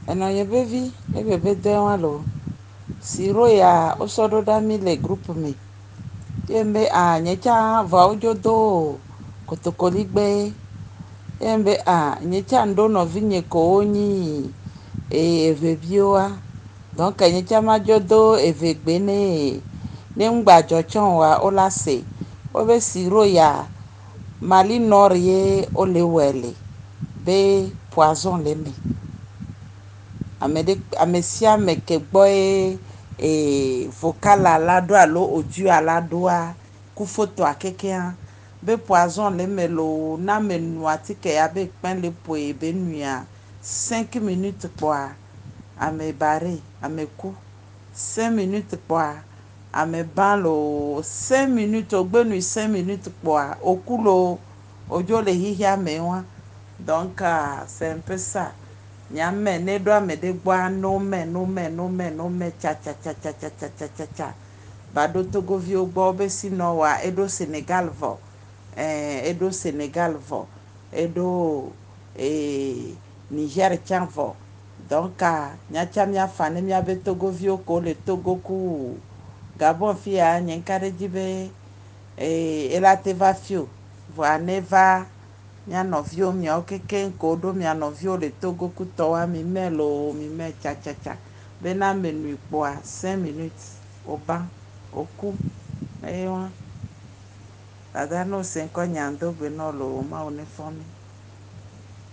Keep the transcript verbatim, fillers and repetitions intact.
Eno yebevi ebebe dewa lo siro ya osodo dami le group me yembe a nyecha vaujo do kotokoligbe yembe a nyecha ndo no vinye ko onyi e evebioa donc nyecha majodo evegbene ne ngbajo chon wa olase obe siro ya mali norie olewele be poison le me amede amesia meke gbo e e vocal alado alo audio alado a ku photo akeke a be poison le melo na menu atike ya be pen le po e be nuya cinq minutes kwa ame bare ame ku cinq minutes kwa ame ban lo cinq minutes ogbenu cinq minutes kwa okulo ojo le hihia mewa donc uh, c'est un peu ça nyame ne do ame de gboa no me no me no me no me cha cha cha cha cha cha cha cha cha bado togovio gbo be si no wa edo Senegal vo eh edo Senegal vo edo eh Niger chan vo donc a nya cha mia fane mia be togovio ko le Togo ku Gabon fia nyenkare jibe eh elateva fio vo aneva mia novio mia okeke kodo mia novio le Togo kutowa mi melo mi me cha cha cha bena menu poa cinq minutes oban oku ewa tada no se nko nyando be no lo ma uniforme